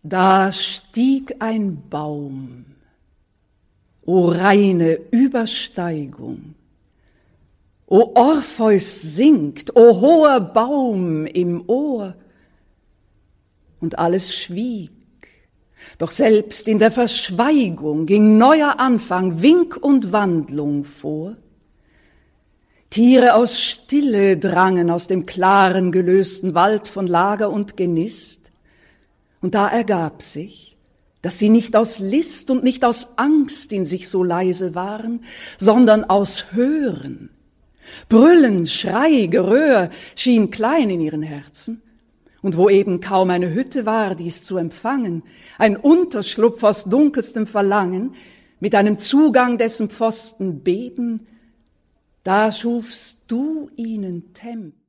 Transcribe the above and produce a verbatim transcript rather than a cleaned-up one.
Da stieg ein Baum, o reine Übersteigung, o Orpheus singt, o hoher Baum im Ohr, und alles schwieg, doch selbst in der Verschweigung ging neuer Anfang, Wink und Wandlung vor. Tiere aus Stille drangen aus dem klaren, gelösten Wald von Lager und Genist, und da ergab sich, dass sie nicht aus List und nicht aus Angst in sich so leise waren, sondern aus Hören. Brüllen, Schrei, Geröhr schien klein in ihren Herzen, und wo eben kaum eine Hütte war, dies zu empfangen, ein Unterschlupf aus dunkelstem Verlangen, mit einem Zugang, dessen Pfosten beben, da schufst du ihnen Tempel.